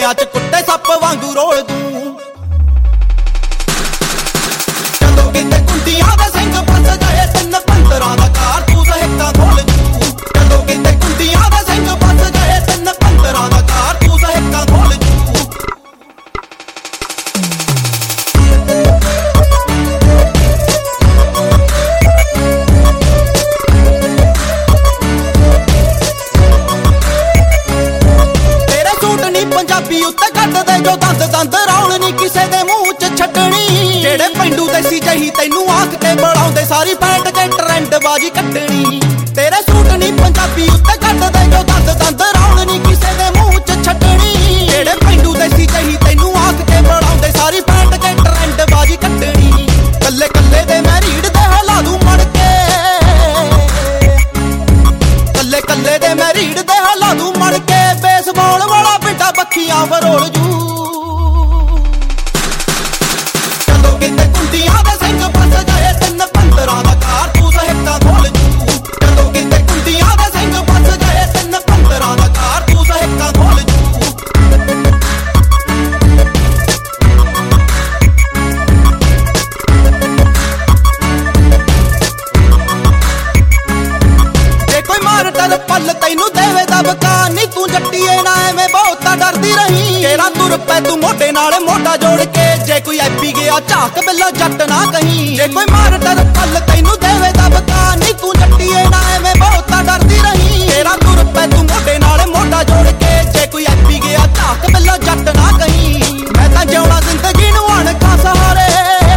ਗੋਡਿਆਂ 'ਚ ਕੁੱਟੇ ਸੱਪ ਵਾਂਗੂ ਰੋਲ ਦੂੰ। ਜਦੋਂ ਕਿਤੇ ਕੁੰਡੀਆਂ ਦੇ ਸਿੰਘ ਫਸ ਗਏ ਤਿੰਨ ਪੰਦਰਾਂ ਦਾ ਕਾਰਤੂਸ ਹਿੱਕਾਂ ਖੋਲ ਦੂੰ। ਜਦੋਂ ਕਿਤੇ ਕੁੰਡੀਆਂ ਦੇ ਸਿੰਘ ਫਸ ਗਏ ਤਿੰਨ ਪੰਦਰਾਂ ਦਾ ਕਾਰਤੂਸ ਹਿੱਕਾਂ ਖੋਲ ਦੂੰ। ਪੰਜਾਬੀ ਉੱਤੇ ਕੱਢਦੇ ਜੋ ਦੰਦ ਦੰਦ ਰੌਲ ਨੀ ਕਿਸੇ ਦੇ ਮੂੰਹ 'ਚ ਛੱਡਣੀ। ਜਿਹੜੇ ਪਿੰਡੂ ਦੇਸੀ ਜਹੀ ਤੈਨੂੰ ਆਖ ਕੇ ਬੁਲਾਉਂਦੇ ਸਾਰੀ ਫੈਂਟ ਕੇ ਟਰੈਂਡ ਬਾਜੀ ਕੱਢਣੀ। ਤੇਰੇ ਸੂਟ ਨੀ ਪੰਜਾਬੀ ਉੱਤੇ ਕੱਢਦੇ ਜੋ ਦੰਦ ਦੰਦ ਰੌਲ ਨੀ ਕਿਸੇ ਦੇ ਮੂੰਹ 'ਚ ਛੱਡਣੀ। ਜਿਹੜੇ ਪਿੰਡੂ ਦੇਸੀ ਜਹੀ ਤੈਨੂੰ ਆਖ ਕੇ ਬੁਲਾਉਂਦੇ ਸਾਰੀ ਫੈਂਟ ਕੇ ਟਰੈਂਡ ਬਾਜੀ ਕੱਢਣੀ। ਕੱਲੇ ਕੱਲੇ ਦੇ ਮੈਂ ਰੀੜ ਦੇ ਹਿਲਾ ਦੂੰ ਮੜ ਕੇ, ਕੱਲੇ ਕੱਲੇ ਦੇ ਮੈਂ ਰੀੜ ਦੇ ਹਿਲਾ ਦੂੰ ਮੜ ਕੇ। ਬੇਸਬਾਲ ਵਾਲਾ ਪਿੰਡਾ ਬੱਖੀਆਂ ਫਰੋਲ ਜੂ। ਜਦੋਂ ਕਿਤੇ ਕੁੰਡੀਆਂ ਦੇ ਸਿੰਘ ਫਸ ਗਏ ਤਿੰਨ ਪੰਦਰਾਂ ਦਾ ਕਾਰਤੂਸ ਹਿੱਕਾਂ ਖੋਲ ਜੂ। ਜਦੋਂ ਕਿਤੇ ਕੁੰਡੀਆਂ ਦੇ ਸਿੰਘ ਫਸ ਗਏ ਤਿੰਨ ਪੰਦਰਾਂ ਦਾ ਕਾਰਤੂਸ ਹਿੱਕਾਂ ਖੋਲ ਜੂ। ਜੇ ਕੋਈ ਮਾਰ ਟਰ ਪੱਲ ਤੈਨੂੰ ਦੇਵੇ ਦਬਕਾ ਨੀ ਤੂੰ ਜੱਟੀਏ ਨਾ ਐਵੇਂ ਬਹੁਤਾ ਡਰਦੀ ਰਹੀ। ਤੇਰਾ ਤੁਰ ਪੈ ਤੂੰ ਮੋਢੇ ਨਾਲ ਮੋਢਾ ਜੋੜ ਕੇ, ਜੇ ਕੋਈ ਐਪੀ ਗਿਆ ਝਾਕ ਬਿੱਲਾ ਜੱਟ ਨਾ ਕਹੀਂ। ਜੇ ਕੋਈ ਮਾਰ ਟਰ ਪੱਲ ਤੈਨੂੰ ਦੇਵੇ ਦਬਕਾ ਨੀ ਤੂੰ ਜੱਟੀਏ ਨਾ ਐਵੇਂ ਬਹੁਤਾ ਡਰਦੀ ਰਹੀ। ਤੇਰਾ ਤੁਰ ਪੈ ਤੂੰ ਮੋਢੇ ਨਾਲ ਮੋਢਾ ਜੋੜ ਕੇ, ਜੇ ਕੋਈ ਐਪੀ ਗਿਆ ਝਾਕ ਬਿੱਲਾ ਜੱਟ ਨਾ ਕਹੀਂ। ਮੈਂ ਤਾਂ ਜਿਉਣਾ ਜ਼ਿੰਦਗੀ ਨੂੰ ਅਣਖਾਂ ਸਹਾਰੇ,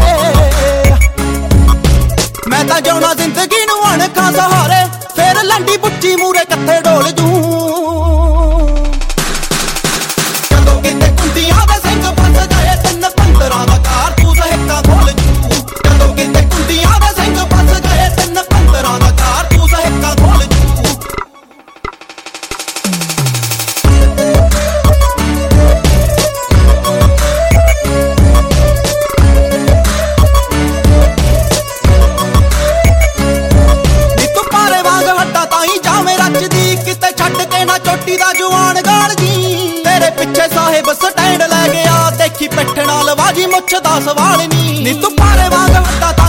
ਮੈਂ ਤਾਂ ਜਿਉਣਾ ਜ਼ਿੰਦਗੀ ਨੂੰ ਅਣਖਾਂ ਸਹਾਰੇ। ਫੇਰ ਲੰਡੀ ਬੁੱਚੀ ਮੂਰੇ ਕੱਥੇ ਡੋਲ ਜੂ। ਜਦੋਂ ਕਿਤੇ ਕੁੰਡੀਆਂ ਦੇ ਸਿੰਘ ਫਸ ਗਏ ਤਿੰਨ ਪੰਦਰਾਂ ਦਾ ਕਾਰਤੂਸ ਹਿੱਕਾਂ ਖੋਲ ਜੂ। ਜਦੋਂ ਕਿਤੇ ਕੁੰਡੀਆਂ ਦੇ ਸਿੰਘ ਫਸ ਗਏ ਤਿੰਨ ਪੰਦਰਾਂ ਦਾ ਕਾਰਤੂਸ ਹਿੱਕਾਂ ਖੋਲ ਜੂ। ਕਿਤੇ ਛੱਡ ਕੇ ਨਾ ਚੋਟੀ ਦਾ ਜਵਾਨ ਗਾਲ ਜੀ। ਤੇਰੇ ਪਿੱਛੇ ਸਾਹਿਬ ਸਟੈਂਡ ਲੈ ਗਿਆ, ਦੇਖੀ ਪਿੱਠ ਨਾਲ ਬਾਜੀ ਮੁੱਛ ਦਾ ਸਵਾਲ ਨੀ ਤੂੰ ਪਾਰੇ ਵਾਂਗ ਹੱਟਾ।